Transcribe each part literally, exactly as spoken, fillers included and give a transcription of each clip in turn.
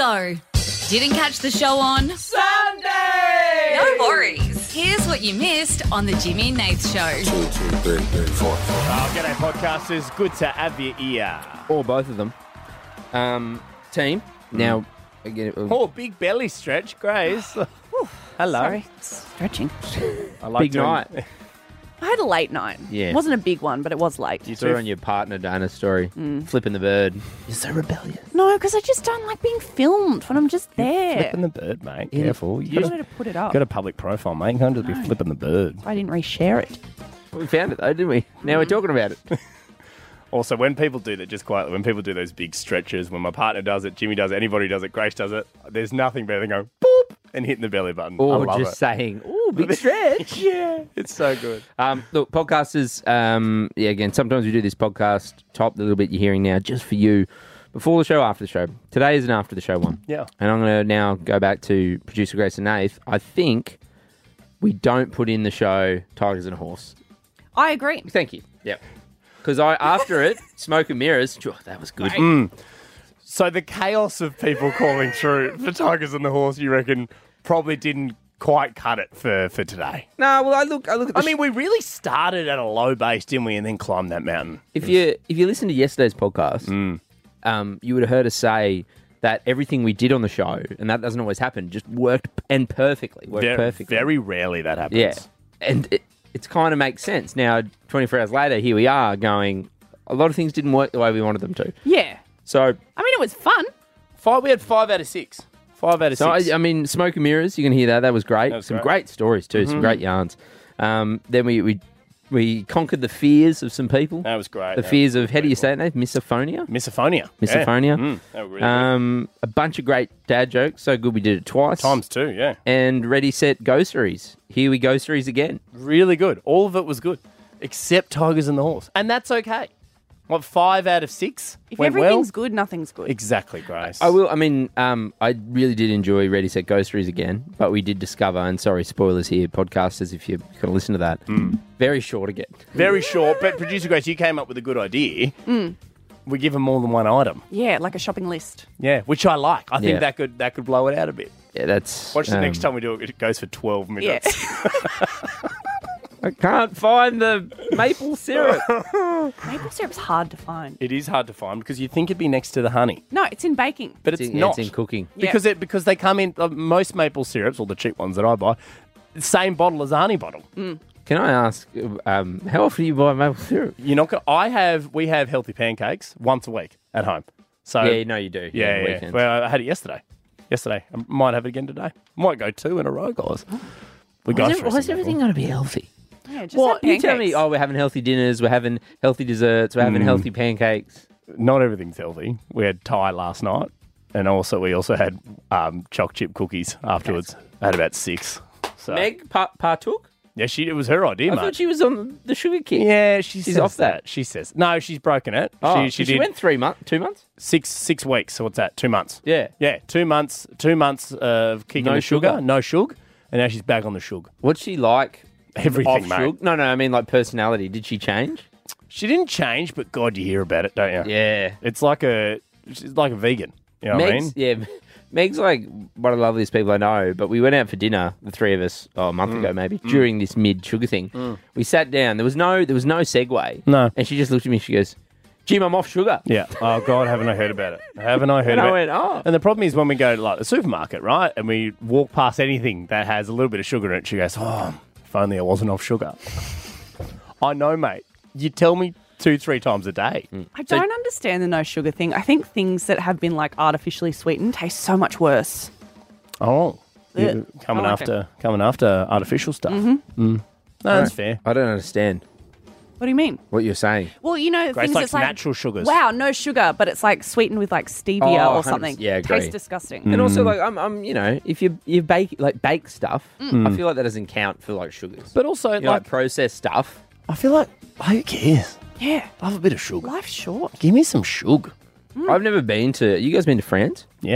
So, didn't catch the show on Sunday! No worries. Here's what you missed on the Jimmy and Nath Show. Two, two, three, three, four. Oh, g'day, podcasters. Good to have you here. Or both of them. Um, team. Now, again, uh, Oh, big belly stretch, Grace. Hello. Sorry, stretching. I like big doing- night. I had a late night. Yeah. It wasn't a big one, but it was late. You saw on your partner Dana's story, flipping the bird. You're so rebellious. No, because I just don't like being filmed when I'm just there. Flipping the bird, mate. Yeah. Careful. I You wanted got to put it up. got a public profile, mate. You can't just be flipping the bird. I didn't reshare it. We found it though, didn't we? Now we're talking about it. Also, when people do that, just quietly, when people do those big stretches, when my partner does it, Jimmy does it, anybody does it, Grace does it, there's nothing better than going boop and hitting the belly button. I Or love just it. saying, "Ooh, big stretch." Yeah, it's so good. Um, look, podcasters, um, yeah, again, sometimes we do this podcast, top, the little bit you're hearing now, just for you, before the show, after the show. Today is an after the show one. Yeah. And I'm going to now go back to producer Grace and Nath. I think we don't put in the show Tigers and a Horse. I agree. Thank you. Yep. Because I after it, Smoke and Mirrors, oh, that was good. So the chaos of people calling through for Tigers and the Horse, you reckon, probably didn't quite cut it for, for today. No, well, I look, I look at. The I mean, we really started at a low base, didn't we, and then climbed that mountain. if you if you listen to yesterday's podcast, um, you would have heard us say that everything we did on the show, and that doesn't always happen, just worked and perfectly, worked Very, perfectly. very rarely that happens. Yeah, and it, it's kind of makes sense now. twenty-four hours later, here we are going. A lot of things didn't work the way we wanted them to. Yeah. So, I mean, it was fun. Five, we had five out of six. Five out of so six. I, I mean, Smoke and Mirrors, you can hear that. That was great. That was some great. great, stories too. Some great yarns. Um, then we we we conquered the fears of some people. that was great. The That fears was of, how do you pretty say it, Nate? Misophonia? cool. Misophonia. Misophonia. Yeah. Mm, they were really Um, a bunch of great dad jokes. So good we did it twice. good. Times two, yeah. And ready, set, go series. Here we go series again. Really good. All of it was good, except Tigers and the Horse. And that's okay. What, five out of six If went everything's well? good, nothing's good. Exactly, Grace. I will. I mean, um, I really did enjoy Ready, Set, Go series again, but we did discover, and sorry, spoilers here, podcasters, if you're going to listen to that, very short again. Very short, but producer Grace, you came up with a good idea. We give them more than one item. Yeah, like a shopping list. Yeah, which I like. I think Yeah. that could that could blow it out a bit. Yeah, that's. Watch the um, next time we do it. It goes for twelve Yeah. minutes. I can't find the maple syrup. Maple syrup's hard to find. It is hard to find because you think it'd be next to the honey, No, it's in baking. but it's, It's in, not. It's in cooking. Yeah. because it because they come in uh, most maple syrups, or the cheap ones that I buy, the same bottle as a honey bottle. Can I ask, um, how often do you buy maple syrup? You're not. Gonna, I have. We have healthy pancakes once a week at home. So Yeah, no, you do. yeah, on yeah. weekends. Well, I had it yesterday. Yesterday, I might have it again today. Might go two in a row, guys. We go Why is, through why is some everything got to be healthy? Yeah, just What? have You tell me, pancakes. oh, we're having healthy dinners, we're having healthy desserts, we're having healthy pancakes. Not everything's healthy. We had Thai last night, and also we also had um, choc chip cookies afterwards. I had about six. So Meg pa- partook? yeah, she it was her idea, I mate. thought she was on the sugar kick. yeah, she She's says off that. She says no. She's broken it. Oh, she she so she did went three months, two months? six six weeks. So what's that? Two months. Yeah. Yeah, two months. Two months of kicking No the sugar, sugar. no sugar, and now she's back on the sugar. What's she like? Everything, off mate. sugar? No, no, I mean like personality. Did she change? She didn't change, but God, you hear about it, don't you? Yeah. It's like a she's like a vegan. You know what I mean? Meg's, yeah, Meg's like one of the loveliest people I know, but we went out for dinner, the three of us, oh, a month Mm. ago maybe, during this mid-sugar thing. We sat down. There was no there was no segue. No. And she just looked at me, she goes, Jim, I'm off sugar. Yeah. Oh God, haven't I heard about it? Haven't I heard And I about went, it? oh. And the problem is when we go to like the supermarket, right, and we walk past anything that has a little bit of sugar in it, she goes, "Oh, if only I wasn't off sugar." I know, mate. You tell me two, three times a day. I don't understand the no sugar thing. I think things that have been like artificially sweetened taste so much worse. Oh, you're Ugh. coming I like after coming after artificial stuff. Mm-hmm. Mm. No, that's fair. I don't understand What do you mean? what you're saying. Well, you know, Grace things likes that's like natural sugars. Wow, no sugar, but it's like sweetened with like stevia Oh, one or hundred something. percent. Yeah, agree. Tastes disgusting. Mm. And also, like, I'm, I'm, you know, if you you bake like bake stuff, Mm. I feel like that doesn't count for like sugars. But also, You know, like like, processed stuff. I feel like, who cares? Yeah, I love a bit of sugar. life's short. Give me some sugar. I've never been to. You guys been to France? Yeah.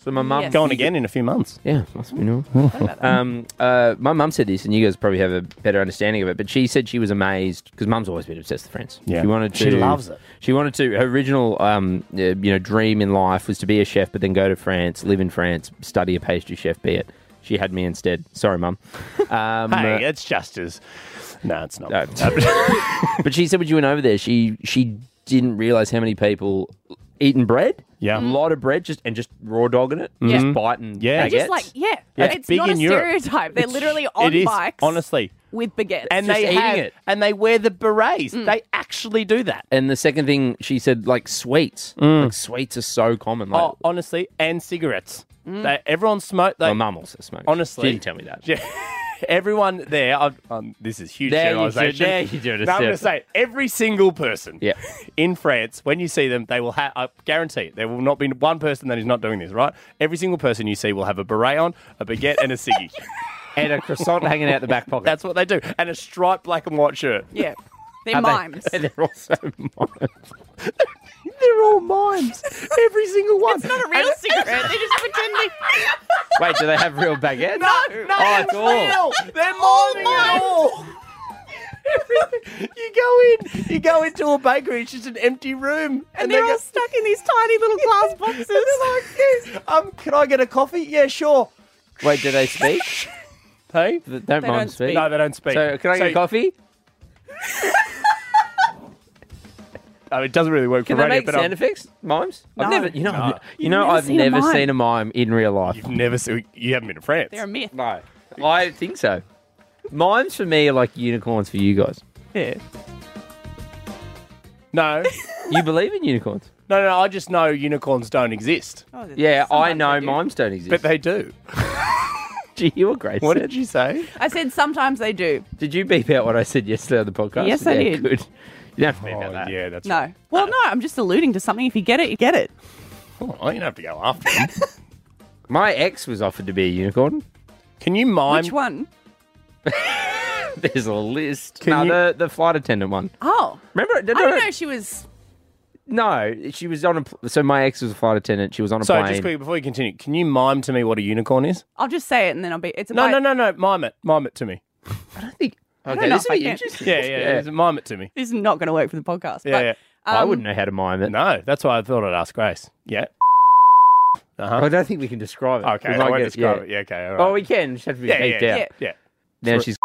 So my mum Yes. Going again in a few months. Yeah, must be normal. um, uh, my mum said this, and you guys probably have a better understanding of it. But she said she was amazed because mum's always been obsessed with Friends. Yeah. She wanted to. She loves it. She wanted to. Her original, um, uh, you know, dream in life was to be a chef, but then go to France, live in France, study a pastry chef. Be it. She had me instead. Sorry, mum. Um, Hey, it's just as. No, it's not. No. But she said when she went over there, she she didn't realise how many people eating bread. Yeah. A lot of bread, just and just raw dogging it, Yeah. just biting. Yeah. They just baguettes. like, yeah. Yeah, It's it's big not a in Europe. stereotype. They're It's- literally on it is, bikes honestly. with baguettes. And Just they eating have, it. and they wear the berets. They actually do that. And the second thing she said, like sweets, like sweets are so common. Like, Oh, honestly, and cigarettes. They, everyone smoked. They, my mum also smokes. honestly, she didn't tell me that. Yeah, everyone there. I'm, um, this is huge There you do- generalisation. there you do it, No, I'm going to Steph. say every single person. Yeah. In France, when you see them, they will have. I guarantee it, there will not be one person that is not doing this. Right? Every single person you see will have a beret on, a baguette, and a ciggy. And a croissant hanging out the back pocket. That's what they do, and a striped black and white shirt. yeah. They're Are they- mimes. They're also mimes. They're all mimes. Every single one. It's not a real cigarette. They're just pretending. Wait, do they have real baguettes? No, no, Oh, it's all. real. They're miming it all. Everything. You go in, you go into a bakery. It's just an empty room, And they they're go- all stuck in these tiny little glass boxes. And they're like, "Yes, um, can I get a coffee? Yeah, sure. Wait, do they speak? Hey, Don't They mind don't speak. speak. no, they don't speak. So, can I get So- a coffee? I mean, it doesn't really work Can for they radio, make but sound um, effects? Mimes? I've No. never, you know, No. I've, you You've know, never I've seen a never mime. seen a mime in real life. you've never seen. You haven't been to France. They're a myth. No, I think so. Mimes for me are like unicorns for you guys. Yeah. No, You believe in unicorns? no, no. I just know unicorns don't exist, Oh, there's- Yeah, I sometimes know they do. mimes don't exist. but they do. Gee, you were great. What Sid. did you say? I said sometimes they do. Did you beep out what I said yesterday on the podcast? Yes, I yeah, did. Good. You don't have to beep Oh, out that. yeah, that's No. Well, no, I'm just alluding to something. If you get it, you get it. Oh, you don't have to go after them. My ex was offered to be a unicorn. Can you mime? Which one? There's a list. Can no, you- the the flight attendant one. Oh. Remember? I didn't know she was. No, she was on a. pl- So my ex was a flight attendant. She was on a So plane. just quickly before you continue, can you mime to me what a unicorn is? I'll just say it and then I'll be. It's a No, bite- no, no, no. Mime it. Mime it to me. I don't think. Okay, don't know this if would I be can. interesting. Yeah, yeah. yeah. Mime it to me. This is not going to work for the podcast. Yeah, but, yeah. I um, wouldn't know how to mime it. No, that's why I thought I'd ask Grace. Yeah. Uh-huh. I don't think we can describe it. Okay, We I might won't get- describe yeah. it. Yeah, okay, all right. Oh, we can. Just have to be yeah, beeped yeah, out. yeah, yeah. Now she's.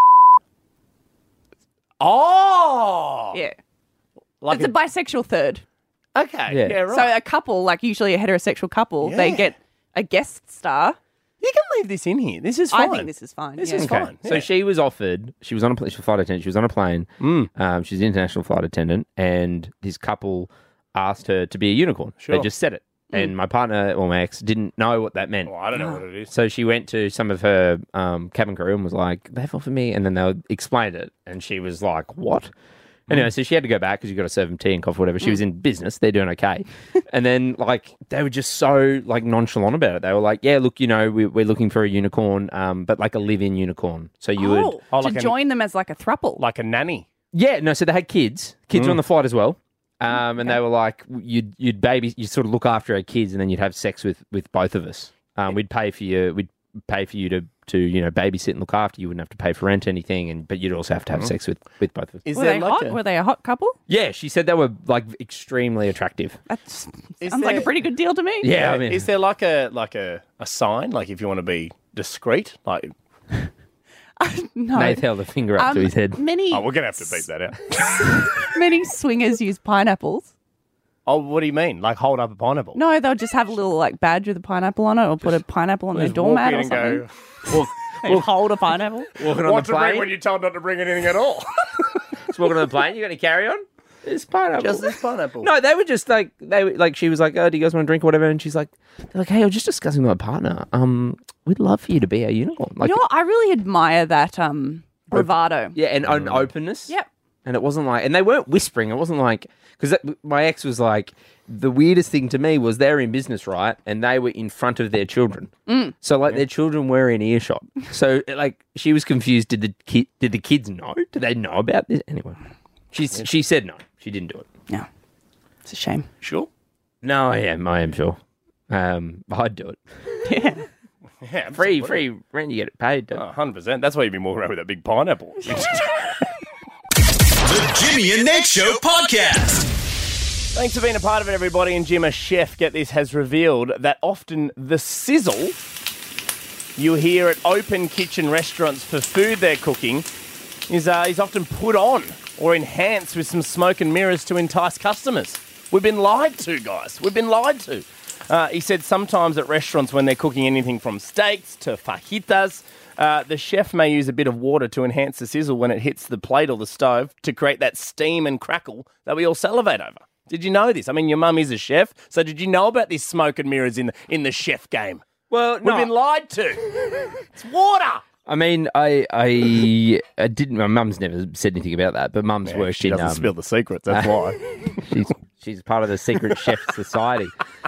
Oh! Yeah. Like It's a bisexual third. okay, Yeah. yeah, right. So a couple, like usually a heterosexual couple, they Yeah. get a guest star. you can leave this in here. This is fine. I think this is fine. This yeah. is Okay. fine. So yeah. she was offered. She was on a pl- she was a flight attendant. She was on a plane. Mm. Um, she's an international flight attendant, and this couple asked her to be a unicorn. Sure. They just said it, and my partner or my ex didn't know what that meant. Oh, I don't know what it is. So she went to some of her um, cabin crew and was like, "They've offered me," and then they explained it, and she was like, "What?" Anyway, so she had to go back because you got to serve them tea and coffee, whatever. She was in business; they're doing okay. And then, like, they were just so like nonchalant about it. They were like, "Yeah, look, you know, we, we're looking for a unicorn, um, but like a live-in unicorn." So you would, Oh, Oh, to like an- join them as like a throuple. Like a nanny. yeah, no. So they had kids. Kids were on the flight as well. Um, and they were like, you'd you'd baby, you'd sort of look after our kids, and then you'd have sex with with both of us. Um, we'd pay for you, we'd pay for you to to you know babysit and look after. You wouldn't have to pay for rent or anything, and but you'd also have to have sex with with both of us. Is Were there they like hot? a, Were they a hot couple? Yeah, she said they were like extremely attractive. That Is sounds like a there- pretty good deal to me. Yeah, I mean, is there like a like a, a sign, like if you want to be discreet? Like No. Nath held a finger up to Um, his head. Many oh, we're gonna have to beat that out. many swingers use pineapples. Oh, what do you mean? Like hold up a pineapple? No, they'll just have a little like badge with a pineapple on it, or put a pineapple on their Just walk doormat in or and something. go, Walk, They hold a pineapple. walking on what the to bring plane. when you're told not to bring anything at all? Just walking on the plane. You got any carry on? It's pineapple. Just this pineapple. No, they were just like they were like she was like, "Oh, do you guys want to drink or whatever?" And she's like, "They're like, hey, I was just discussing with my partner. Um, we'd love for you to be our unicorn." Like, You know what? I really admire that um, bravado. yeah, and an openness. Yep. And it wasn't like, and they weren't whispering. It wasn't like, because my ex was like, the weirdest thing to me was they're in business, right? And they were in front of their children. Mm. So like their children were in earshot. So like she was confused. Did the kid, did the kids know? Did they know about this? Anyway, she she said no. She didn't do it. No, it's a shame. Sure. No, I am. I am sure. Um, I'd do it. Yeah. Yeah, Free, absolutely. free rent, you get it paid. Don't Oh, one hundred percent. That's why you've been walking around with that big pineapple. The Jimmy and Nate Show podcast. Thanks for being a part of it, everybody. And Jim, a chef, get this, has revealed that often the sizzle you hear at open kitchen restaurants for food they're cooking is, uh, is often put on or enhanced with some smoke and mirrors to entice customers. We've been lied to, guys. We've been lied to. Uh, he said sometimes at restaurants when they're cooking anything from steaks to fajitas, uh, the chef may use a bit of water to enhance the sizzle when it hits the plate or the stove to create that steam and crackle that we all salivate over. Did you know this? I mean, your mum is a chef, so did you know about this smoke and mirrors in the, in the chef game? Well, We've been lied to. It's water. I mean, I, I, I didn't. My mum's never said anything about that, but mum's worked She in. doesn't um, spill the secrets, that's why. she's she's part of the secret chef society.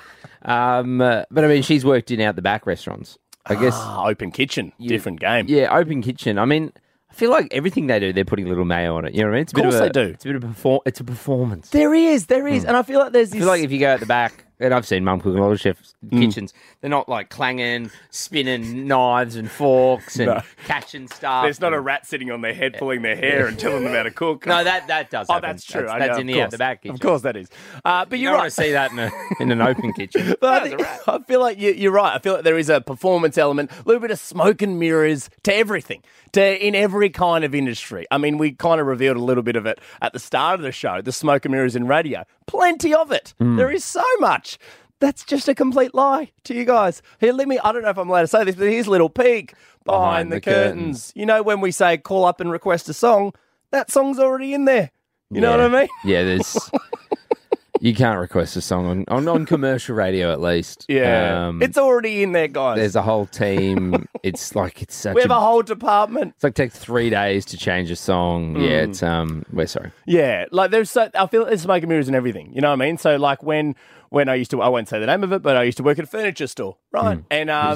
Um, uh, but I mean, she's worked in out the back restaurants. I guess. Ah, open kitchen, different game. Yeah, open kitchen. I mean, I feel like everything they do, they're putting a little mayo on it. You know what I mean? It's a Of bit course of a, they do. It's a bit of a perform. It's a performance. There is, there is. And I feel like there's I this... feel like if you go at the back, and I've seen mum cook in a lot of chefs' Mm. kitchens, they're not like clanging, spinning knives and forks and No. catching stuff. There's not a and- rat sitting on their head pulling their hair and telling them how to cook. No, that that does. Oh, happen. that's true. That's, I that's know, in of the out course. the back kitchen. Of course that is. Uh, but You you're don't right. want to see that in, a, in an open kitchen. But I, That was think, a rat. I feel like you, you're right. I feel like there is a performance element, a little bit of smoke and mirrors to everything, to in every kind of industry. I mean, we kind of revealed a little bit of it at the start of the show, the smoke and mirrors in radio. Plenty of it. Hmm. There is so much. That's just a complete lie to you guys. Here, let me, I don't know if I'm allowed to say this, but here's a little peek behind, Behind the, the curtains. curtains. You know, when we say call up and request a song, that song's already in there. You know Yeah. what I mean? Yeah, there's. You can't request a song on, on, on commercial radio, at least. Yeah. Um, it's already in there, guys. there's a whole team. It's like it's such we have a. a whole department. It's like take three days to change a song. Mm. Yeah, it's um. We're sorry. Yeah, like there's so I feel there's smoke and mirrors and everything. You know what I mean? So like when when I used to, I won't say the name of it, but I used to work at a furniture store, right? Hmm. And um,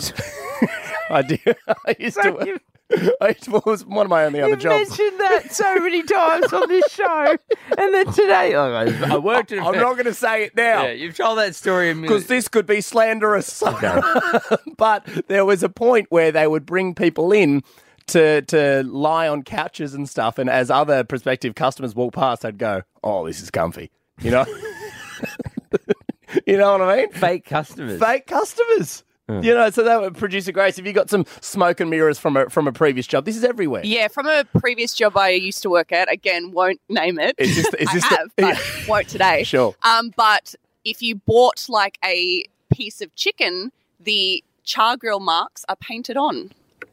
I did. I used to. I used to, it was one of my only other You've jobs. mentioned that so many times on this show, and then today, oh, I I worked in. a I'm fur- not going to say it now. Yeah, you've told that story a Because minute. this could be slanderous. But there was a point where they would bring people in to to lie on couches and stuff, and as other prospective customers walk past, they'd go, "Oh, this is comfy," you know. You know what I mean? Fake customers. Fake customers. You know, so that would producer Grace. If you got some smoke and mirrors from a from a previous job, this is everywhere. Yeah, from a previous job I used to work at, again, won't name it. Is this? Is I this? have, the, but won't today. Sure. Um, but if you bought like a piece of chicken, the char grill marks are painted on.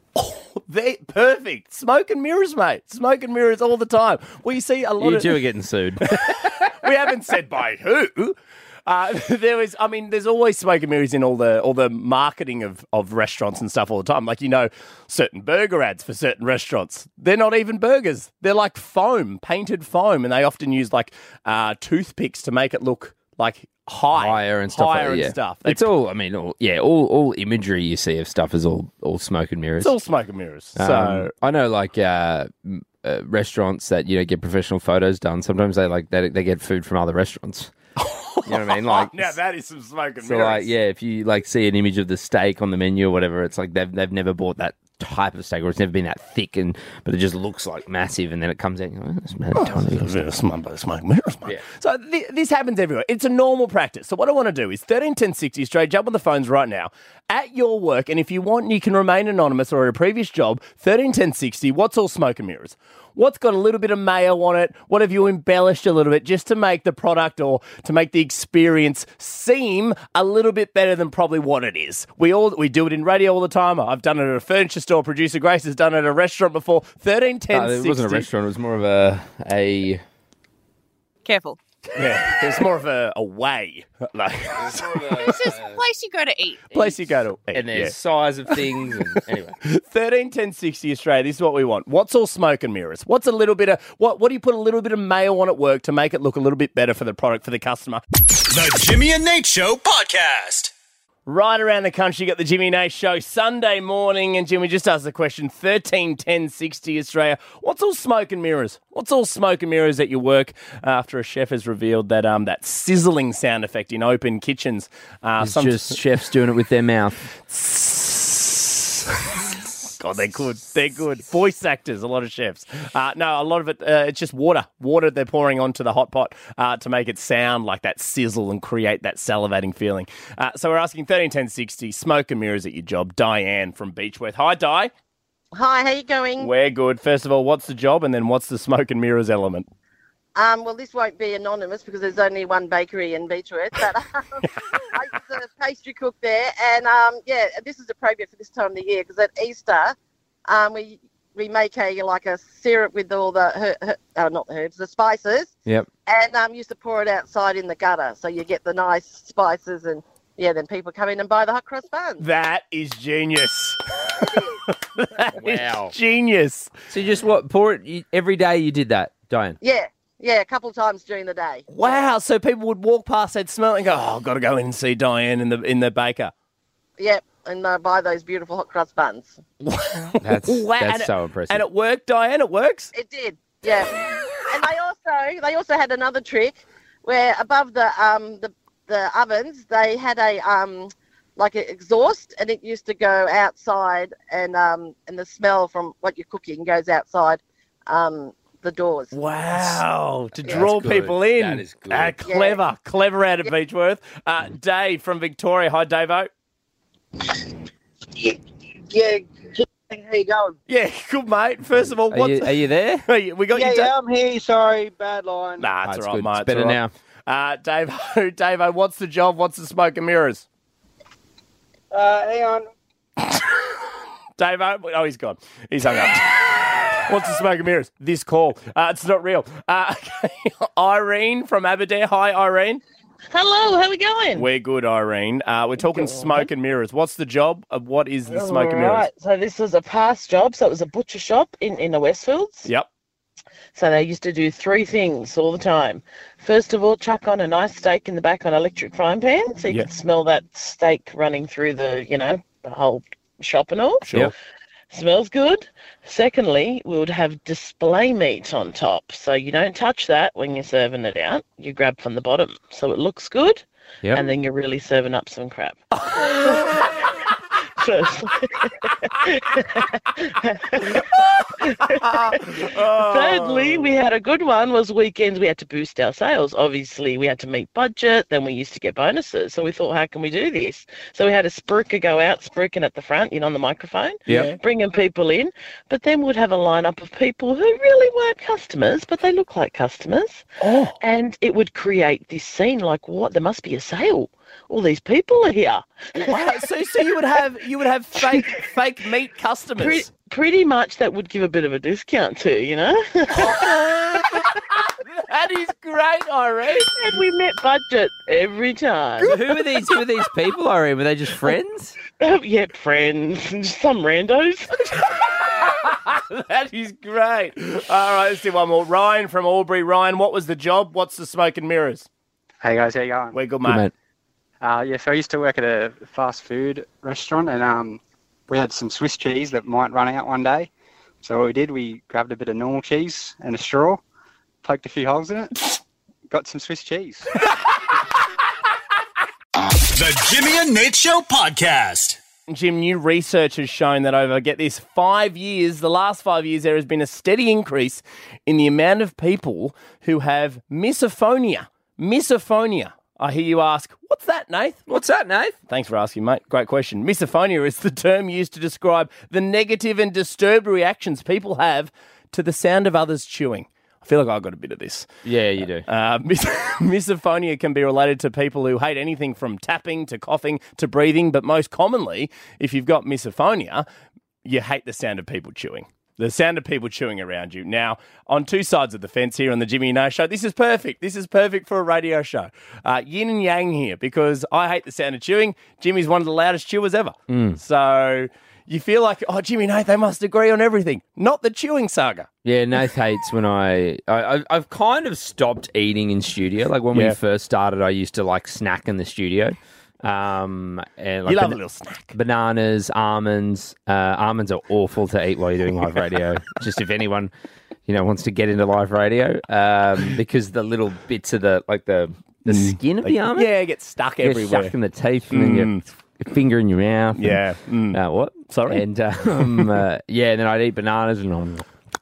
They perfect. Smoke and mirrors, mate. Smoke and mirrors all the time. Well, you see a lot You of. two are getting sued. We haven't said by who. Uh, there was, I mean, there's always smoke and mirrors in all the all the marketing of, of restaurants and stuff all the time. Like, you know, certain burger ads for certain restaurants. They're not even burgers. They're like foam, painted foam, and they often use like uh, toothpicks to make it look like high, Higher and stuff. higher like that, and yeah. stuff. They- It's all. I mean, all, yeah, all all imagery you see of stuff is all all smoke and mirrors. it's all smoke and mirrors. So Um, I know, like uh, m- uh, restaurants that you know get professional photos done. Sometimes they like they they get food from other restaurants. You know what I mean? Like, now that is some smoke and so mirrors. like, yeah, if you like see an image of the steak on the menu or whatever, it's like they've they've never bought that type of steak, or it's never been that thick, and but it just looks like massive, and then it comes out. You know, oh, that's mad tiny. It's smoke and mirrors, mate. Yeah. So th- this happens everywhere. It's a normal practice. So what I want to do is thirteen ten sixty straight. Jump on the phones right now at your work, and if you want, you can remain anonymous or at a previous job. thirteen ten sixty. What's all smoke and mirrors? What's got a little bit of mayo on it? What have you embellished a little bit just to make the product or to make the experience seem a little bit better than probably what it is? We all we do it in radio all the time. I've done it at a furniture store. Producer Grace has done it at a restaurant before. thirteen ten Uh, sixty. it wasn't a restaurant. It was more of a a. Careful. Yeah, it's more of a, a way. Like, This is a place you go to eat. place you go to eat. And there's yeah. size of things. And, anyway, thirteen ten sixty Australia. This is what we want. What's all smoke and mirrors? What's a little bit of what? What do you put a little bit of mayo on at work to make it look a little bit better for the product for the customer? The Jimmy and Nate Show podcast. Right around the country, you got the Jimmy Nace Show Sunday morning. And Jimmy just asked the question, thirteen ten sixty Australia. What's all smoke and mirrors? What's all smoke and mirrors at your work after a chef has revealed that um that sizzling sound effect in open kitchens? Uh, It's just chefs doing it with their mouth. God, they're good. They're good. Voice actors, a lot of chefs. Uh, no, a lot of it, uh, it's just water. Water they're pouring onto the hot pot uh, to make it sound like that sizzle and create that salivating feeling. Uh, so we're asking thirteen ten sixty, smoke and mirrors at your job. Diane from Beechworth. Hi, Di. Hi, how you going? We're good. First of all, what's the job and then what's the smoke and mirrors element? Um, well, this won't be anonymous because there's only one bakery in Beechworth, but um, I was a pastry cook there, and um, yeah, this is appropriate for this time of the year because at Easter, um, we we make a like a syrup with all the her, her, oh, not the herbs, the spices, Yep. and um, used to pour it outside in the gutter, so you get the nice spices, and yeah, then people come in and buy the hot cross buns. That is genius. That is Wow. genius. So you just what pour it you, every day? You did that, Diane. Yeah, yeah, a couple of times during the day. Wow. So people would walk past, they'd smell it and go, oh, I've got to go in and see Diane in the in the baker. Yep, and uh, buy those beautiful hot cross buns. That's Wow. that's And so it- impressive. And it worked, Diane? It works? It did, yeah. And they also they also had another trick where above the um the the ovens they had a um like an exhaust, and it used to go outside, and um and the smell from what you're cooking goes outside um the doors. Wow, to That's draw good. people in. That is good. Uh, clever, clever out of Beechworth. Uh, Dave from Victoria. Hi, Davo. Yeah, yeah. How you going? Yeah, good, mate. First of all, Are what's... you, are you there? we got Yeah, you, Dave. yeah, I'm here. Sorry, bad line. Nah, Oh, it's it's all right, good. mate. It's It's better all right. now. Uh, Davo, Davo, what's the job? What's the smoke and mirrors? Uh, hang on. Davo, oh, he's gone. He's hung up. What's the smoke and mirrors? This call. Uh, it's not real. Uh, okay. Irene from Aberdeen. Hi, Irene. Hello, how we going? We're good, Irene. Uh, we're talking smoke and mirrors. What's the job? Of what is the smoke and mirrors? Right, so this was a past job. So it was a butcher shop in, in the Westfields. Yep. So they used to do three things all the time. First of all, chuck on a nice steak in the back on an electric frying pan so you Yeah. could smell that steak running through the, you know, the whole shop and all. Sure. Yep. Smells good. Secondly, we would have display meat on top. So you don't touch that when you're serving it out. You grab from the bottom. So it looks good. Yep. And then you're really serving up some crap. First- Thirdly, we had a good one was weekends we had to boost our sales. Obviously, we had to meet budget. Then we used to get bonuses. So we thought, how can we do this? So we had a spruiker go out, spruiking at the front, you know, on the microphone, Yep. bringing people in. But then we'd have a lineup of people who really weren't customers, but they look like customers. Oh. And it would create this scene like, what? There must be a sale. All these people are here. Wow. So, so you would have you would have fake fake meat customers. Pre- pretty much that would give a bit of a discount too, you know? That is great, Irene. And we met budget every time. So who are these? Who are these people? Irene? Were they just friends? Oh, yeah, friends, some randos. That is great. All right, let's do one more. Ryan from Albury. Ryan, what was the job? What's the smoke and mirrors? Hey guys, how you going? We're good, Good, mate. mate. Uh, yeah, so I used to work at a fast food restaurant, and um, we had some Swiss cheese that might run out one day. So what we did, we grabbed a bit of normal cheese and a straw, poked a few holes in it, got some Swiss cheese. The Jimmy and Nate Show podcast. Jim, new research has shown that over, get this, five years, the last five years, there has been a steady increase in the amount of people who have misophonia. Misophonia. I hear you ask, what's that, Nath? What's that, Nath? Thanks for asking, mate. Great question. Misophonia is the term used to describe the negative and disturbed reactions people have to the sound of others chewing. I feel like I got a bit of this. Yeah, you do. Uh, mis- misophonia can be related to people who hate anything from tapping to coughing to breathing, but most commonly, if you've got misophonia, you hate the sound of people chewing. The sound of people chewing around you. Now, on two sides of the fence here on the Jimmy and Nath Show, this is perfect. This is perfect for a radio show. Uh, yin and yang here, because I hate the sound of chewing. Jimmy's one of the loudest chewers ever. So you feel like, oh, Jimmy and Nath, they must agree on everything. Not the chewing saga. Yeah, Nath hates when I, I I- I've kind of stopped eating in studio. Like when Yeah. we first started, I used to like snack in the studio. Um, and like You love ban- a little snack. Bananas, almonds. Uh, almonds are awful to eat while you're doing live radio. Just if anyone, you know, wants to get into live radio, um, because the little bits of the like the the skin of the almond, Yeah, it gets stuck get everywhere. stuck in the teeth, and then your your finger in your mouth. and- Yeah. Mm. Uh, what? Sorry? And um, uh, yeah, and then I'd eat bananas and um,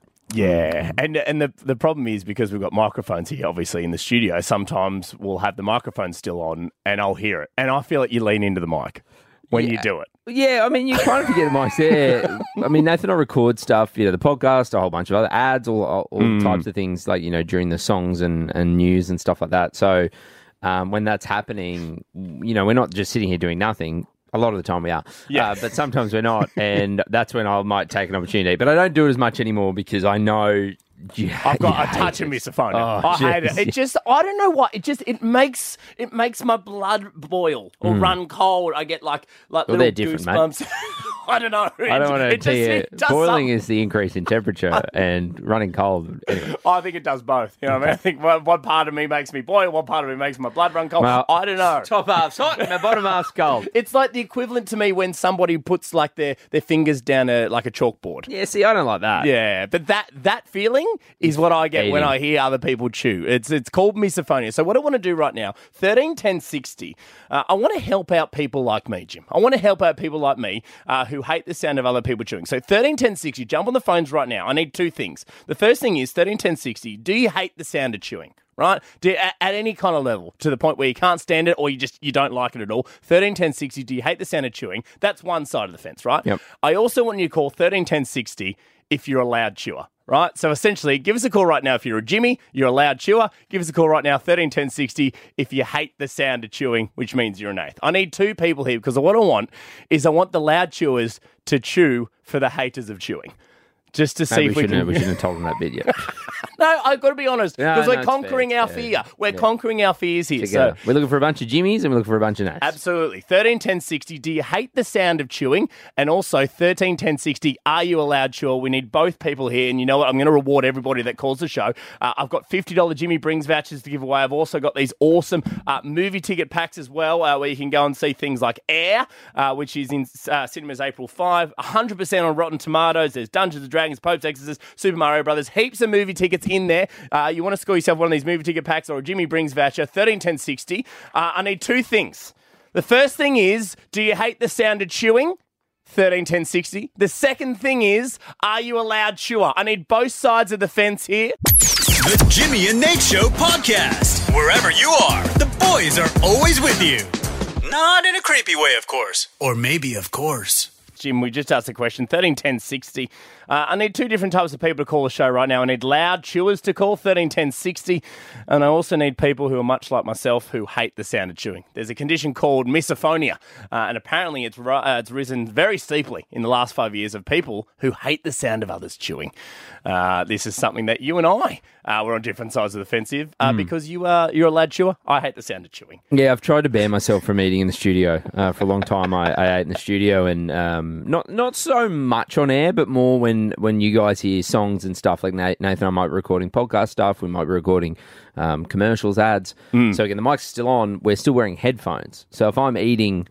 Yeah, and and the the problem is because we've got microphones here, obviously in the studio. Sometimes we'll have the microphone still on, and I'll hear it, and I feel like you lean into the mic when you do it. yeah. I mean, you kind of forget the mics there. I mean, Nathan, I record stuff. You know, the podcast, a whole bunch of other ads, all all, all Mm. types of things like you know during the songs and and news and stuff like that. So um, when that's happening, you know, we're not just sitting here doing nothing. A lot of the time we are, Yeah. uh, but sometimes we're not, and that's when I might take an opportunity. But I don't do it as much anymore because I know you, I've got you a hate touch of it. misophonia. Oh, I hate it. jeez. It just, I don't know what. It just, it makes, it makes my blood boil or run cold. I get like, like Well, little they're different, mate. goosebumps. I don't know. I don't want to it tell just, you. it does Boiling something. is the increase in temperature, and running cold. Anyway. I think it does both. You know what I mean? I think one, one part of me makes me boil, one part of me makes my blood run cold. Well, I don't know. Top half's hot, and the bottom half's cold. It's like the equivalent to me when somebody puts like their, their fingers down a like a chalkboard. Yeah, see, I don't like that. Yeah, but that that feeling is what I get when Eating. I hear other people chew. It's it's called misophonia. So what I want to do right now, thirteen ten sixty, uh, I want to help out people like me, Jim. I want to help out people like me uh, who hate the sound of other people chewing. So thirteen ten sixty, jump on the phones right now. I need two things. The first thing is thirteen ten sixty, do you hate the sound of chewing? Right? Do, at, at any kind of level, to the point where you can't stand it or you just you don't like it at all. thirteen ten sixty, do you hate the sound of chewing? That's one side of the fence, right? Yep. I also want you to call thirteen ten sixty if you're a loud chewer, right? So essentially, give us a call right now if you're a Jimmy, you're a loud chewer. Give us a call right now, thirteen ten sixty, if you hate the sound of chewing, which means you're an eighth. I need two people here because what I want is I want the loud chewers to chew for the haters of chewing. Just to see Maybe if we we shouldn't, can... we shouldn't have told him that bit yet. No, I've got to be honest, No, because no, we're it's conquering fair, our it's fear. fair. We're Yeah. conquering our fears here. Together. So We're looking for a bunch of Jimmies and we're looking for a bunch of Nats. absolutely. thirteen ten sixty, do you hate the sound of chewing? And also thirteen ten sixty, are you a loud chewer? We need both people here. And you know what? I'm going to reward everybody that calls the show. Uh, I've got fifty dollars Jimmy Brings vouchers to give away. I've also got these awesome uh, movie ticket packs as well, uh, where you can go and see things like Air, uh, which is in uh, cinemas April fifth, one hundred percent on Rotten Tomatoes. There's Dungeons and Dragons, Pope's Exorcist, Super Mario Brothers, heaps of movie tickets in there. Uh, you want to score yourself one of these movie ticket packs or a Jimmy Brings voucher, thirteen ten sixty. Uh, I need two things. The first thing is, do you hate the sound of chewing? thirteen ten sixty. The second thing is, are you a loud chewer? I need both sides of the fence here. The Jimmy and Nate Show podcast. Wherever you are, the boys are always with you. Not in a creepy way, of course. Or maybe, of course. Jim, we just asked a question, thirteen ten sixty. Uh, I need two different types of people to call the show right now. I need loud chewers to call, thirteen ten sixty, and I also need people who are much like myself who hate the sound of chewing. There's a condition called misophonia, uh, and apparently it's, ri- uh, it's risen very steeply in the last five years of people who hate the sound of others chewing. Uh, this is something that you and I uh, were on different sides of the fence of, uh, because you, uh, you're a loud chewer. I hate the sound of chewing. Yeah, I've tried to ban myself from eating in the studio. Uh, for a long time, I, I ate in the studio, and um, not not so much on air, but more when, when you guys hear songs and stuff. Like Nathan and I might be recording podcast stuff. We might be recording um, commercials, ads. So again, the mic's still on. We're still wearing headphones. So if I'm eating,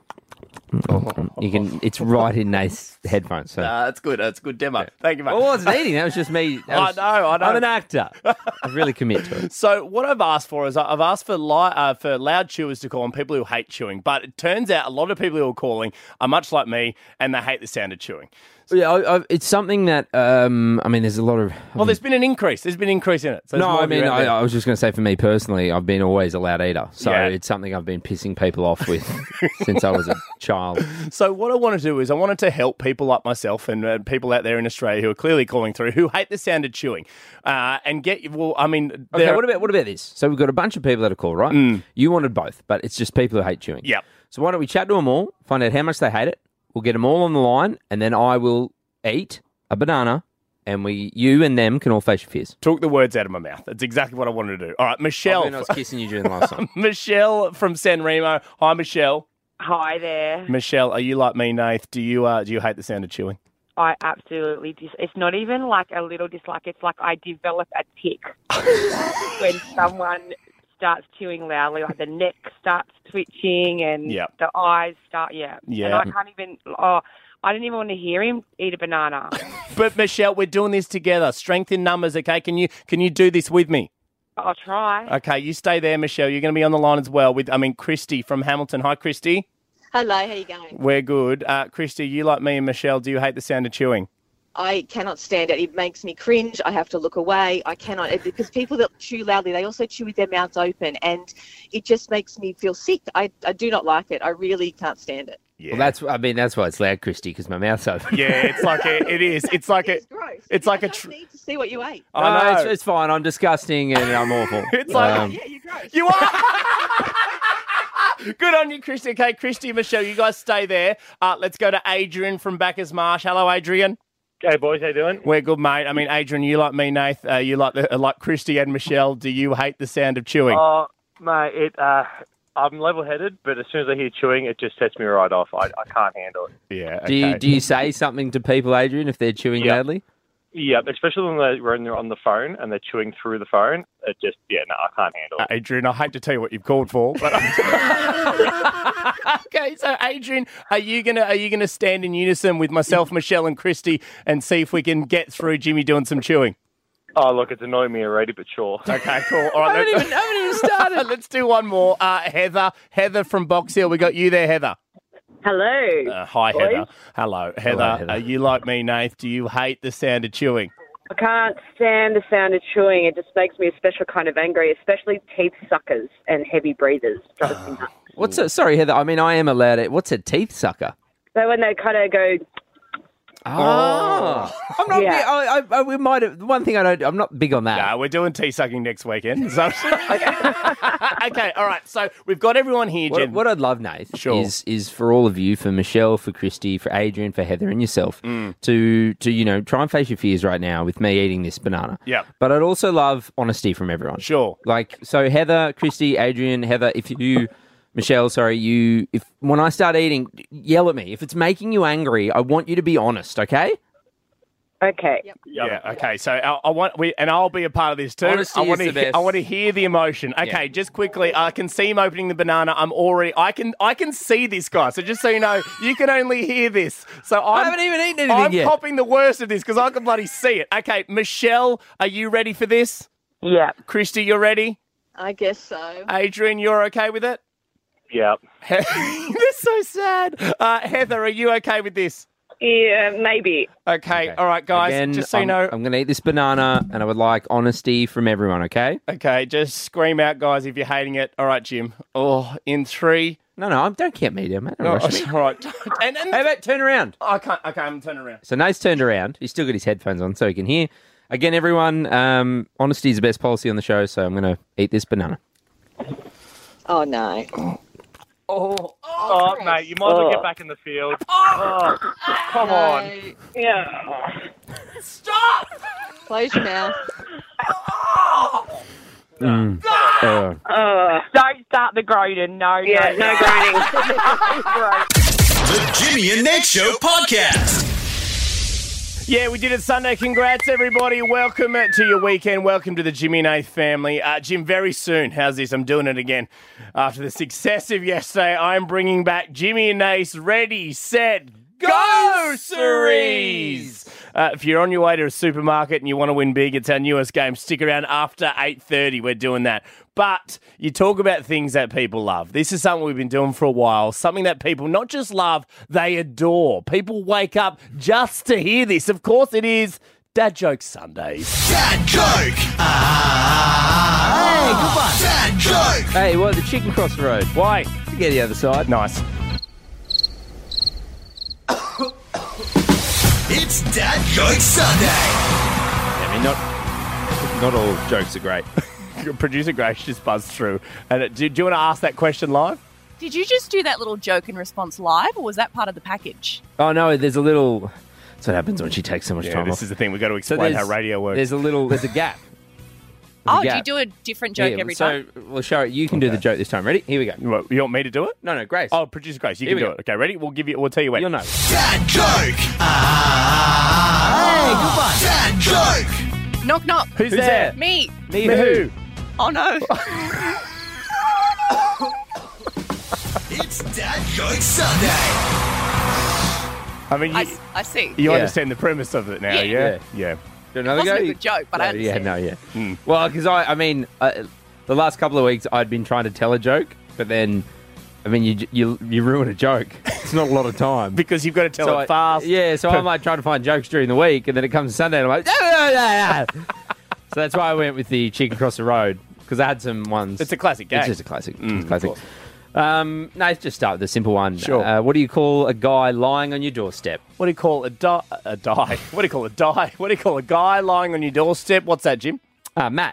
you can. It's right in Nate's headphones. So. Uh, that's good. That's a good demo. Thank you, mate. Well, I wasn't eating. That was just me. That I was- know, I know. I'm an actor. I really commit to it. So what I've asked for is I've asked for li- uh, for loud chewers to call and people who hate chewing. But it turns out a lot of people who are calling are much like me and they hate the sound of chewing. Yeah, I, I, it's something that um, I mean. There's a lot of Well, there's been an increase. There's been an increase in it. So there's no. more I of you mean, out I, there. I was just going to say for me personally, I've been always a loud eater, so Yeah. it's something I've been pissing people off with since I was a child. So what I want to do is I wanted to help people like myself and uh, people out there in Australia who are clearly calling through who hate the sound of chewing, uh, and get well. I mean, Okay, there- what about what about this? So we've got a bunch of people that have called, right? You wanted both, but it's just people who hate chewing. Yep. So why don't we chat to them all, find out how much they hate it. We'll get them all on the line, and then I will eat a banana, and we, you and them, can all face your fears. took the words out of my mouth. That's exactly what I wanted to do. All right, Michelle. I was kissing you during the last song. Michelle from San Remo. Hi, Michelle. Hi there. Michelle, are you like me, Nath? Do you uh, do you hate the sound of chewing? I absolutely dis- it's not even like a little dislike, it's like I develop a tick when someone starts chewing loudly, like the neck starts twitching and Yep. the eyes start, yeah. Yeah. And I can't even, oh, I didn't even want to hear him eat a banana. But Michelle, we're doing this together. Strength in numbers, okay? Can you can you do this with me? I'll try. Okay, you stay there, Michelle. You're going to be on the line as well with, I mean, Christy from Hamilton. Hi, Christy. Hello, how you going? We're good. Uh, Christy, you like me and Michelle, do you hate the sound of chewing? I cannot stand it. It makes me cringe. I have to look away. I cannot, it- because people that chew loudly, they also chew with their mouths open, and it just makes me feel sick. I, I do not like it. I really can't stand it. Yeah. Well, that's I mean that's why it's loud, Christy, because my mouth's open. Yeah, it's like a, it is. It's like a, It's gross. it's like a. I don't Tr- need to see what you ate. I No, know. it's, it's fine. I'm disgusting and I'm awful. It's like- Um, Yeah, you're gross. You are. Good on you, Christy. Okay, Christy and Michelle, you guys stay there. Uh, let's go to Adrian from Bacchus Marsh. Hello, Adrian. Hey boys, how you doing? We're good, mate. I mean, Adrian, you like me, Nath. Uh, you like the, uh, like Christy and Michelle. Do you hate the sound of chewing? Oh, mate, it. Uh, I'm level-headed, but as soon as I hear chewing, it just sets me right off. I, I can't handle it. Yeah. Do you okay. do you say something to people, Adrian, if they're chewing Yeah. loudly? Yeah, especially when they're, when they're on the phone and they're chewing through the phone. It just, yeah, no, I can't handle Uh, it. Adrian, I hate to tell you what you've called for, but okay. So, Adrian, are you gonna are you gonna stand in unison with myself, Michelle, and Christy, and see if we can get through Jimmy doing some chewing? Oh, look, it's annoying me already, but sure. Okay, cool. All right, I haven't let's- even, I haven't even started. let's do one more. Uh, Heather, Heather from Box Hill. We got you there, Heather. Hello. Uh, hi, Boys. Heather. Hello, Heather. Heather. Are you like me, Nath? Do you hate the sound of chewing? I can't stand the sound of chewing. It just makes me a special kind of angry, especially teeth suckers and heavy breathers. Drives me nuts. What's a, sorry, Heather? I mean, I am allowed it. What's a teeth sucker? So when they kind of go, Oh, I'm not. Yeah. big- I, I, I, we might have. One thing I don't. I'm not big on that. No, we're doing tea sucking next weekend. So. Okay, all right. So we've got everyone here, What, Jen. what I'd love, Nath, Sure. is is for all of you, for Michelle, for Christy, for Adrian, for Heather, and yourself, Mm. to to you know try and face your fears right now with me eating this banana. Yep. But I'd also love honesty from everyone. Sure. Like so, Heather, Christy, Adrian, Heather, if you. Michelle, sorry, you. If when I start eating, yell at me. If it's making you angry, I want you to be honest. Okay? okay. Yeah. Okay. So I, I want we and I'll be a part of this too. Honesty I want is to. the He, best. I want to hear the emotion. Okay. Yeah. Just quickly, I can see him opening the banana. I'm already. I can. I can see this guy. So just so you know, you can only hear this. So I'm, I haven't even eaten anything I'm yet. popping the worst of this because I can bloody see it. Okay, Michelle, are you ready for this? Yeah. Christy, you're ready. I guess so. Adrian, you're okay with it? Yeah. That's so sad. Uh, Heather, are you okay with this? Yeah, maybe. Okay. All right, guys. Again, just so you I'm, know. I'm going to eat this banana, and I would like honesty from everyone. Okay? Okay, just scream out, guys, if you're hating it. All right, Jim. Oh, in three. No, no, I'm, don't count me down, mate. Don't Oh, rush me. all right. And, and How about turn around? I can't. Okay, I'm turning around. So Nate's turned around. He's still got his headphones on so he can hear. Again, everyone, um, honesty is the best policy on the show, so I'm going to eat this banana. Oh, no. Oh, Oh, mate, you might as well get back in the field. Oh, come on. Yeah. stop! Close your mouth. Mm. Uh, Uh, don't start the groaning. No, yeah, no, groaning. The Jimmy and Nate Show podcast. Yeah, we did it Sunday. Congrats, everybody. Welcome to your weekend. Welcome to the Jimmy and Nath family. Uh, Jim, very soon, how's this? I'm doing it again. After the success of yesterday, I'm bringing back Jimmy and Nath's Ready, Set, Go series. Uh, if you're on your way to a supermarket and you want to win big, it's our newest game. Stick around after eight thirty. We're doing that. But you talk about things that people love. This is something we've been doing for a while, something that people not just love, they adore. People wake up just to hear this. Of course it is Dad Joke Sundays. Dad joke. Ah, hey, good one. Dad joke. hey, well, the chicken cross the road. Why? To get the other side. Nice. It's Dad Joke Sunday. I mean, not not all jokes are great. Producer Grace just buzzed through. And it, do, do you want to ask that question live? Did you just do that little joke and response live, or was that part of the package? Oh, no, there's a little... That's what happens when she takes so much Yeah, time this off. is the thing. We've got to So explain how there's- radio works. There's a little... There's a gap. There's a Oh, do you gap. do a different joke Yeah, every so, time? well, Sharon, you can do the joke this time. Ready? Here we go. What, you want me to do it? No, no, Grace. Oh, Producer Grace, you Here can we do go. it. Okay, ready? We'll give you. We'll tell you when. You'll know. Dad joke. Ah, hey, good one. Dad joke. Knock, knock. Who's, Who's there? Me. Me Me who? who? Oh, no. It's Dad Joke Sunday. I mean, you, I, I see. you Yeah. understand the premise of it now, Yeah. yeah? Yeah. Do It another wasn't go? a good joke, but I No, yeah, understand. no, yeah. Mm. Well, because I, I mean, uh, the last couple of weeks I'd been trying to tell a joke, but then, I mean, you you you ruin a joke. It's not a lot of time. Because you've got to tell So it I- fast. Yeah, so I'm like trying to find jokes during the week, and then it comes to Sunday, and I'm like, so that's why I went with the chick across the road, because I had some ones. It's a classic game. It's just a classic. Mm, it's a classic. of Um, no, let's just start with the simple one. Sure. Uh, what do you call a guy lying on your doorstep? What do you call a die? A die? What do you call a die? What do you call a guy lying on your doorstep? What's that, Jim? Uh, Matt.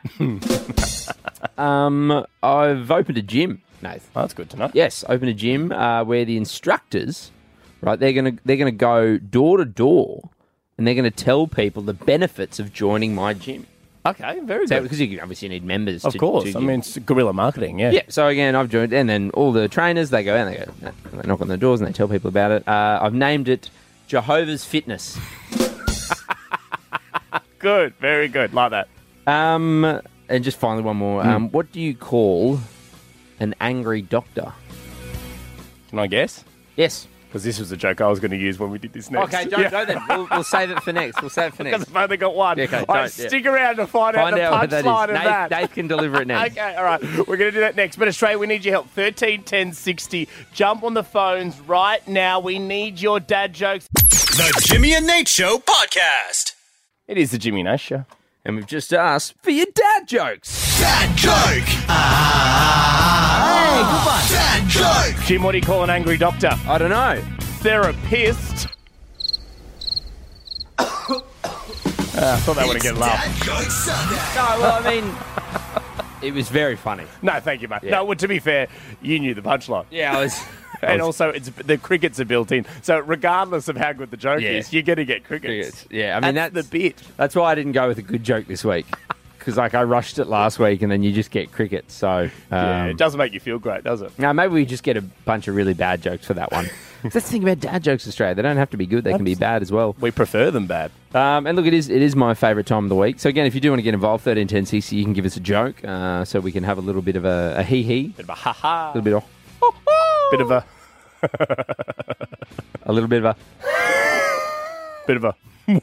um, I've opened a gym, Nath. Oh, that's good to know. Yes, opened a gym uh, where the instructors, right, they're gonna they're gonna go door to door, and they're gonna tell people the benefits of joining my gym. Okay, very So, good. because you obviously need members. Of to, course. to I mean, it's guerrilla marketing, yeah. yeah. So again, I've joined, and then all the trainers they go out, and they go, they knock on the doors, and they tell people about it. Uh, I've named it Jehovah's Fitness. Good, very good. Like that. Um, and just finally one more. Hmm. Um, what do you call an angry doctor? Can I guess? Yes. Because this was a joke I was going to use when we did this next. Okay, don't go then. We'll, we'll save it for next. We'll save it for Because next. I've only got one. Yeah, okay, I don't, yeah. stick around to find, Find out out what the that punchline is. of Nate, that. Nate can deliver it next. Okay, all right. We're going to do that next. But Australia, we need your help. thirteen ten sixty. Jump on the phones right now. We need your dad jokes. The Jimmy and Nate Show podcast. It is the Jimmy Nash Show. And we've just asked for your dad jokes. Dad joke. Ah, hey, good one. Dad joke. Jim, what do you call an angry doctor? I don't know. Therapist. uh, I thought that would have get a laugh. Dad joke Sunday. No, well, I mean, it was very funny. No, thank you, mate. Yeah. No, well, to be fair, you knew the punchline. Yeah, I was. And also, it's the crickets are built in. So regardless of how good the joke Yeah. is, you're going to get crickets. Yeah, I mean, that's, that's, the bit. That's why I didn't go with a good joke this week. Because, like, I rushed it last week, and then you just get crickets. So, um, Yeah, it doesn't make you feel great, does it? now maybe we just get a bunch of really bad jokes for that one. That's the thing about dad jokes, Australia. They don't have to be good; they can be bad as well. We prefer them bad. Um, and look, it is it is my favourite time of the week. So again, if you do want to get involved, thirteen ten sixty, you can give us a joke, uh, so we can have a little bit of a, a hee hee, Bit of a ha ha. a little bit of Bit of a. a little bit of a. Bit of a.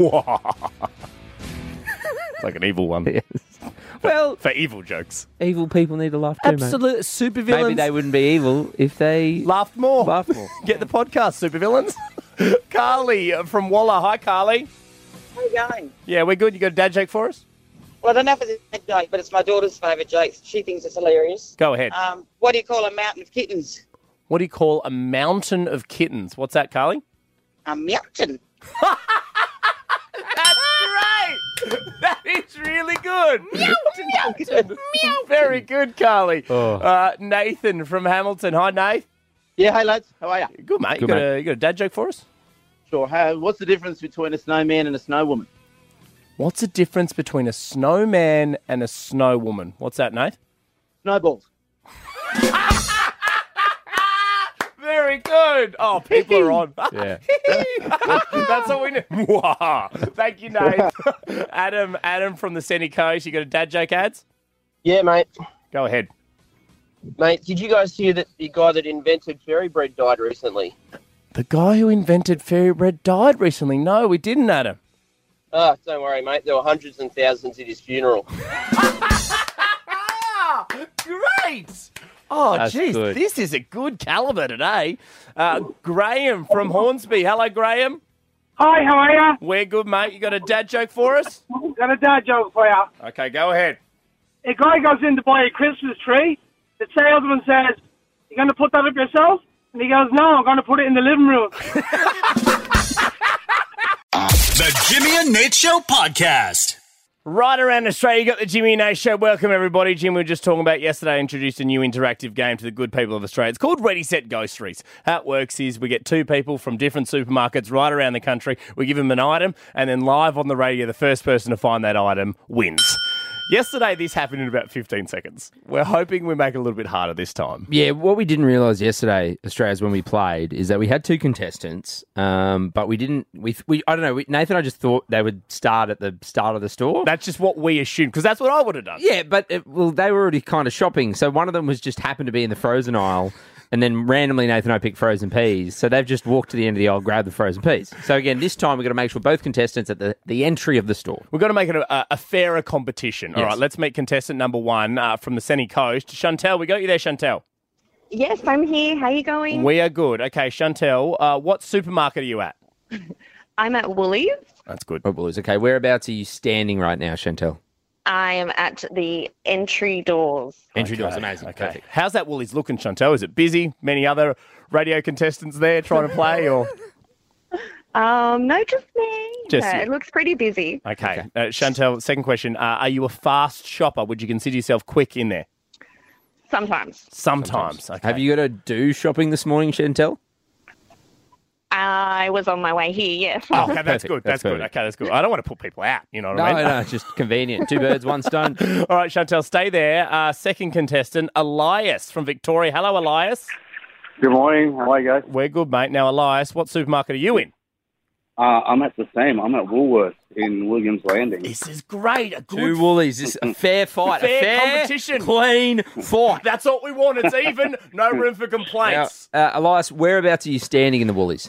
It's like an evil one. Well, For evil jokes. evil people need to laugh too, mate. Absolute supervillains. Maybe they wouldn't be evil if they laughed more. laughed more. Get the podcast, supervillains. Carly from Walla. Hi, Carly. How you going? Yeah, we're good. You got a dad joke for us? Well, I don't know if it's a joke, but it's my daughter's favourite joke. She thinks it's hilarious. Go ahead. Um, what do you call a mountain of kittens? What do you call a mountain of kittens? What's that, Carly? A mountain. That's great. That is really good. Mountain. Very good, Carly. Oh. Uh, Nathan from Hamilton. Hi, Nath. Yeah, hey lads, how are you? Good, mate. Good, you, got mate. A, you got a dad joke for us? Sure. How, what's the difference between a snowman and a snow woman? What's the difference between a snowman and a snow woman? What's that, Nate? Snowballs. Very good. Oh, people are on. Yeah. That's all we need. Thank you, Nate. Adam, Adam from the Sunny Coast. You got a dad joke, ads? Yeah, mate. Go ahead. Mate, did you guys hear that the guy that invented fairy bread died recently? The guy who invented fairy bread died recently. No, we didn't, Adam. Ah, don't worry, mate. There were hundreds and thousands at his funeral. Great. Oh, That's jeez, good. this is a good calibre today. Uh, Graham from Hornsby. Hello, Graham. Hi, how are you? We're good, mate. You got a dad joke for us? Got a dad joke for you. Okay, go ahead. A guy goes in to buy a Christmas tree. The salesman says, "You going to put that up yourself?" And he goes, "No, I'm going to put it in the living room." The Jimmy and Nate Show podcast. Right around Australia, you got the Jimmy and Nate Show. Welcome, everybody. Jim, we were just talking about yesterday, introduced a new interactive game to the good people of Australia. It's called Ready, Set, Go Streets. How it works is we get two people from different supermarkets right around the country. We give them an item, and then live on the radio, the first person to find that item wins. Yesterday, this happened in about fifteen seconds. We're hoping we make it a little bit harder this time. Yeah, what we didn't realise yesterday, Australia's when we played, is that we had two contestants, um, but we didn't. We, we I don't know. We, Nathan, and I just thought they would start at the start of the store. That's just what we assumed, because that's what I would have done. Yeah, but it, well, they were already kind of shopping. So one of them was just happened to be in the frozen aisle, And then randomly Nathan and I picked frozen peas. So they've just walked to the end of the aisle, grabbed the frozen peas. So again, this time we've got to make sure both contestants at the, the entry of the store. We've got to make it a, a fairer competition. All Yes. right, let's meet contestant number one uh, from the Sunny Coast. Chantel, we got you there, Chantel. Yes, I'm here. How you going? We are good. Okay, Chantel, uh, what supermarket are you at? I'm at Woolies. That's good. Oh, Woolies. Okay, whereabouts are you standing right now, Chantel? I am at the entry doors. Entry Okay, doors, amazing. Okay. Perfect. How's that Woolies looking, Chantel? Is it busy? Many other radio contestants there trying to play? Or Um, no, just me. Just No, you. it looks pretty busy. Okay. Uh, Chantel, second question. Uh, are you a fast shopper? Would you consider yourself quick in there? Sometimes. Sometimes. Okay. Have you got to do shopping this morning, Chantel? I was on my way here, yes. Oh, okay, that's Perfect. good. That's, That's good. perfect. Okay, that's good. I don't want to put people out. You know what No, I mean? no, it's just convenient. Two birds, one stone. All right, Chantel, stay there. Uh, second contestant, Elias from Victoria. Hello, Elias. Good morning. How are you guys? We're good, mate. Now, Elias, what supermarket are you in? Uh, I'm at the same. I'm at Woolworths in Williams Landing. This is great. A good Two Woolies. This is a fair fight. fair, a fair competition. Clean fight. That's what we want. It's even. No room for Now, complaints. uh, Elias, whereabouts are you standing in the Woolies?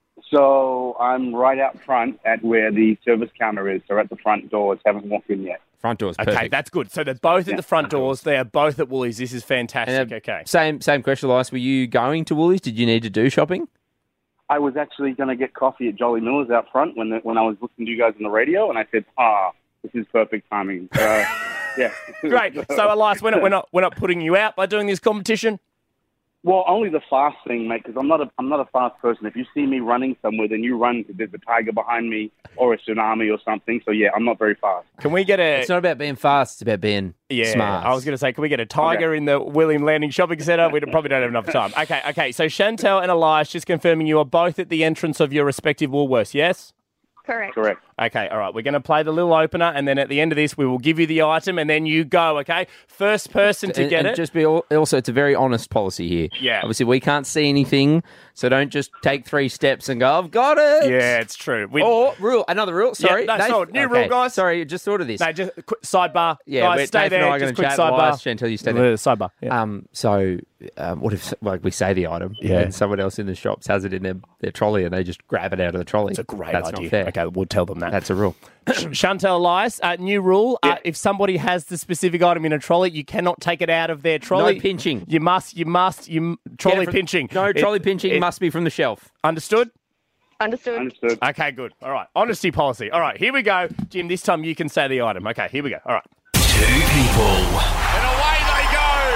So I'm right out front at where the service counter is. So at the front doors. Haven't walked in yet. Front doors, Okay, perfect. that's good. So they're both at the front doors. They are both at Woolies. This is fantastic. And, uh, okay. Same same question, Elias. Were you going to Woolies? Did you need to do shopping? I was actually going to get coffee at Jolly Miller's out front when the, when I was listening to you guys on the radio, and I said, "Ah, this is perfect timing." Uh, yeah. Great. So, Elias, we're not, we're not we're not putting you out by doing this competition. Well, only the fast thing, mate, because I'm not a I'm not a fast person. If you see me running somewhere, then you run because there's a tiger behind me or a tsunami or something. So yeah, I'm not very fast. Can we get a? It's not about being fast. It's about being Yeah, smart. I was going to say, can we get a tiger in the William Landing Shopping Centre? We probably don't have enough time. Okay, okay. So Chantel and Elias, just confirming you are both at the entrance of your respective Woolworths, yes? Correct. Correct. Okay, all right. We're going to play the little opener, and then at the end of this, we will give you the item, and then you go, okay? First person to and, get and it. Just be al- also, it's a very honest policy here. Yeah. Obviously, we can't see anything, so don't just take three steps and go, "I've got it." Yeah, it's true. We, Or rule another rule. Sorry, no, Nathan- so, new okay, rule, guys. Sorry, just thought of this. No, just quick sidebar. Yeah, guys, we're- stay Nathan there. and I are just going quick to chat. sidebar. Elias, Chantel, you stay there. Uh, sidebar. Yeah. Um, so, um, what if like we say the item, Yeah. and someone else in the shops has it in their, their trolley, and they just grab it out of the trolley? It's a great That's idea. Not fair. Okay, we'll tell them that. That's a rule. Chantel, Elias, uh, new rule. Uh, if somebody has the specific item in a trolley, you cannot take it out of their trolley. No pinching. You must, you must, you trolley Get it from- pinching. No, It- trolley pinching it- must be from the shelf. Understood? Understood. Understood. Okay, good. All right. Honesty policy. All right, here we go. Jim, this time you can say the item. Okay, here we go. All right. Two people. And away they go.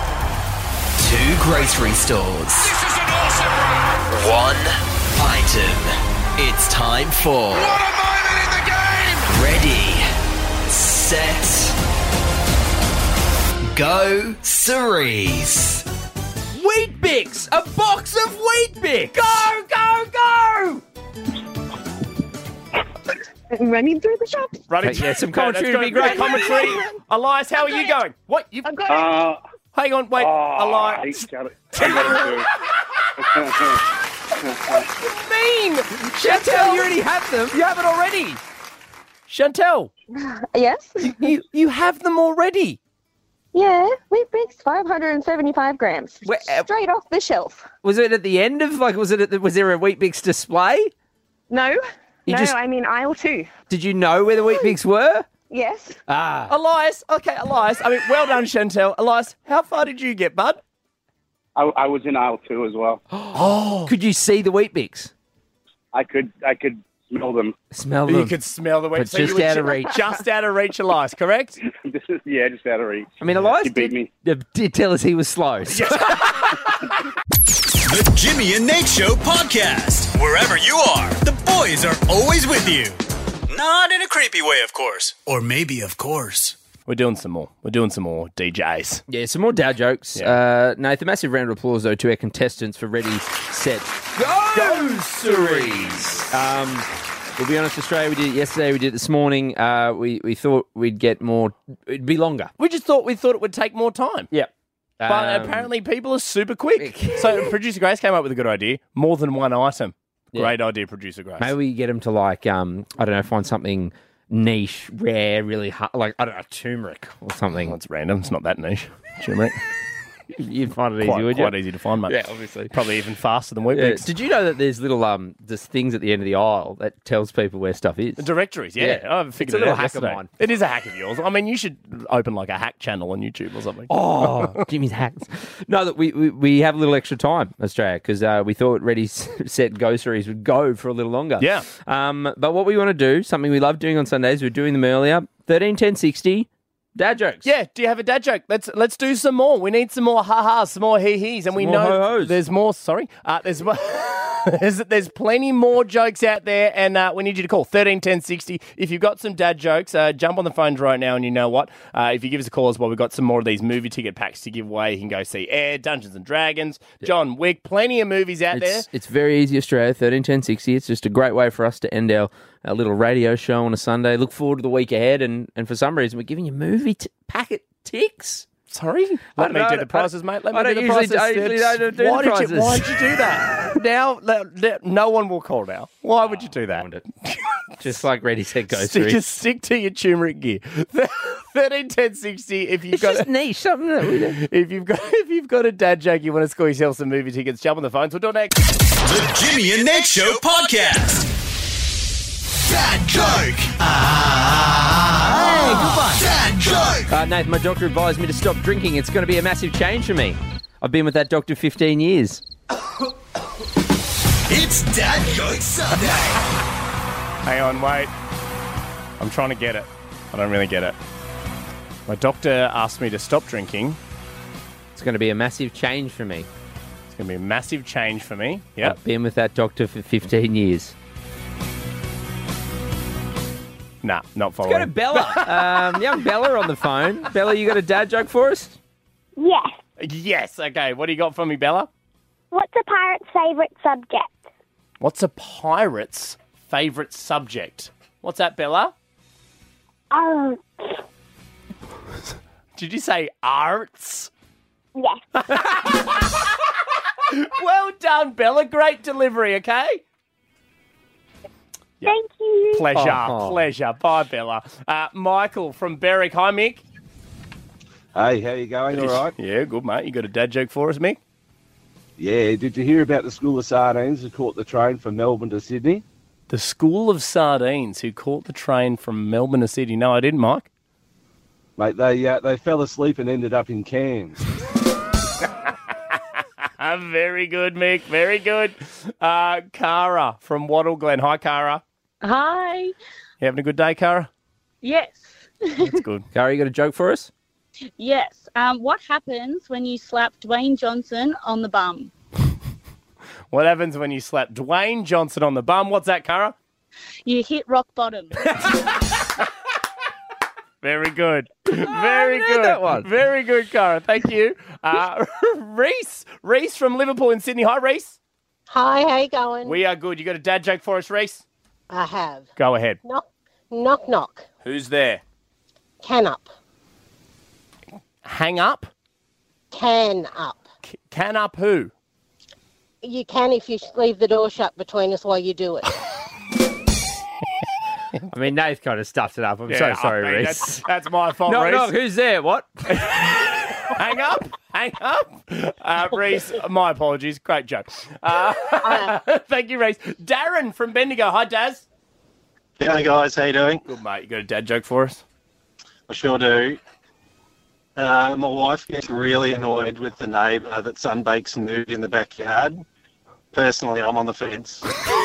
Two grocery stores. This is an awesome run. One item. It's time for What a moment in the game. Ready, Set, Go Cerise. Wheat Bix! A box of Wheat Bix! Go, go, go! Running through the shops. Running Okay, yeah, some Okay, commentary that's would be good. great. Commentary. Elias, how are you going? What? You? I've got Uh, Hang on, wait. oh, Elias. I got it. I got Mean! Chantel, you already have them. You have it already. Chantel, Yes. you you have them already. Yeah. Wheat Bix, five hundred seventy-five grams. Where- uh, Straight off the shelf. Was it at the end of like? Was it? At the, was there a Wheat Bix display? No. You no, just- I mean aisle two. Did you know where the Wheat Bix were? Yes. Ah, Elias, okay, Elias. I mean, well done, Chantel. Elias, how far did you get, bud? I, I was in aisle two as well. oh. Could you see the Wheat Bix? I could I could smell them. Smell You them. could smell the wheat. But so you just were out ju- of reach. Just out of reach, Elias, correct? This is yeah, just out of reach. I mean, Elias You beat did, me. uh, did tell us he was slow. so- The Jimmy and Nate Show podcast. Wherever you are, the boys are always with you. Not in a creepy way, of course. Or maybe, of course. We're doing some more. We're doing some more D Js. Yeah, some more dad jokes. Yeah. Uh, Nathan, massive round of applause, though, to our contestants for Ready, Set, Go, Cerise. Um, we'll be honest, Australia, we did it yesterday, we did it this morning. Uh, we, we thought we'd get more, it'd be longer. We just thought we thought it would take more time. Yeah. But Um, apparently people are super quick. So producer Grace came up with a good idea. More than one item. Yeah. Great idea, producer Grace. Maybe we get them to, like, um, I don't know, find something niche, rare, really hard, like, I don't know, turmeric or something. Well, it's random. It's not that niche. Turmeric. You'd find it easy, Quite, would you? quite easy to find, mate. Yeah, obviously. Probably even faster than Weet Yeah. Bix. Did you know that there's little um, there's things at the end of the aisle that tells people where stuff is? Directories, yeah. Yeah. I've figured It's a it little out hack of yesterday. mine. It is a hack of yours. I mean, you should open like a hack channel on YouTube or something. Oh, Jimmy's hacks. No, that we, we we have a little extra time, Australia, because uh, we thought Ready, Set, Go series would go for a little longer. Yeah. Um, but what we want to do, something we love doing on Sundays, we're doing them earlier, thirteen ten sixty, dad jokes. Yeah, do you have a dad joke? Let's let's do some more. We need some more ha-has, some more hee-hees, and we more know ho-hos. there's more. Sorry, uh, there's more. There's, there's plenty more jokes out there, and uh, we need you to call thirteen ten sixty. If you've got some dad jokes, uh, jump on the phones right now, and you know what? Uh, if you give us a call as well, we've got some more of these movie ticket packs to give away. You can go see Air, Dungeons and Dragons, John Wick, plenty of movies out there. It's, it's very easy, Australia, thirteen ten sixty. It's just a great way for us to end our, our little radio show on a Sunday. Look forward to the week ahead, and, and for some reason, we're giving you movie t- packet ticks. Sorry? Let me do the prices, mate. Let me I do don't the usually, prices. I usually don't do why the did prices. You, why did you do that? now, now, no one will call now. Why would you do that? Just like Ready, Set, Go Stick, series. just stick to your turmeric gear. thirteen ten sixty. If you've It's got just niche, something that we do. if you've got if you've got a dad joke, you want to score yourself some movie tickets, jump on the phones. We'll do it next. The Jimmy and Nate Show podcast. Dad joke. Ah, hey, goodbye. Dad joke. Uh, Nathan, my doctor advised me to stop drinking. It's going to be a massive change for me. I've been with that doctor fifteen years. It's Dad Joke Sunday. Hang on, wait. I'm trying to get it. I don't really get it. My doctor asked me to stop drinking. It's going to be a massive change for me. It's going to be a massive change for me. Yeah. I've been with that doctor for fifteen years. Nah, not Let's go following. to Bella. um, young Bella on the phone. Bella, you got a dad joke for us? Yes. Yes. Okay. What do you got for me, Bella? What's a pirate's favourite subject? What's a pirate's favourite subject? What's that, Bella? Um, Did you say arts? yes. Well done, Bella. Great delivery, okay? Yep. Thank you. Pleasure, Oh. pleasure. Bye, Bella. Uh, Michael from Berwick. Hi, Mick. Hey, how you going? All right? Yeah, good, mate. You got a dad joke for us, Mick? Yeah, did you hear about the school of sardines who caught the train from Melbourne to Sydney? The School of Sardines who caught the train from Melbourne to Sydney. No, I didn't, Mike. Mate, they uh, they fell asleep and ended up in Cairns. Very good, Mick. Very good. Uh, Cara from Wattle Glen. Hi, Cara. Hi. You having a good day, Cara? Yes. That's good. Cara, you got a joke for us? Yes. Um, what happens when you slap Dwayne Johnson on the bum? What happens when you slap Dwayne Johnson on the bum? What's that, Cara? You hit rock bottom. Very good. Very good. that one. Very good, Cara. Thank you. Uh, Reese. Reese from Liverpool in Sydney. Hi, Reese. Hi, how you going? We are good. You got a dad joke for us, Reese? I have. Go ahead. Knock, knock, knock. Who's there? Can up. Hang up? Can up. C- can up who? You can if you leave the door shut between us while you do it. I mean, Nath kind of stuffed it up. I'm Yeah, so sorry, I mean, Reese. That's, that's my fault, No, Reese. no, who's there? What? Hang up. Hang up. Uh, Reese, my apologies. Great joke. Uh, thank you, Reese. Darren from Bendigo. Hi, Daz. G'day guys, how you doing? Good, mate. You got a dad joke for us? I sure do. Uh, my wife gets really annoyed with the neighbour that sunbakes nude in the backyard. Personally, I'm on the fence.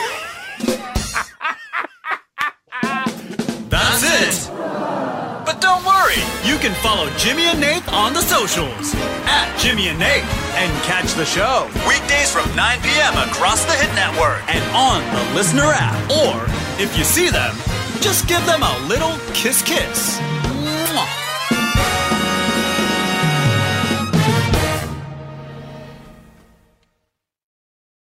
That's it. But don't worry, you can follow Jimmy and Nate on the socials at Jimmy and Nate and catch the show weekdays from nine p.m. across the Hit Network and on the Listener app. Or if you see them, just give them a little kiss kiss.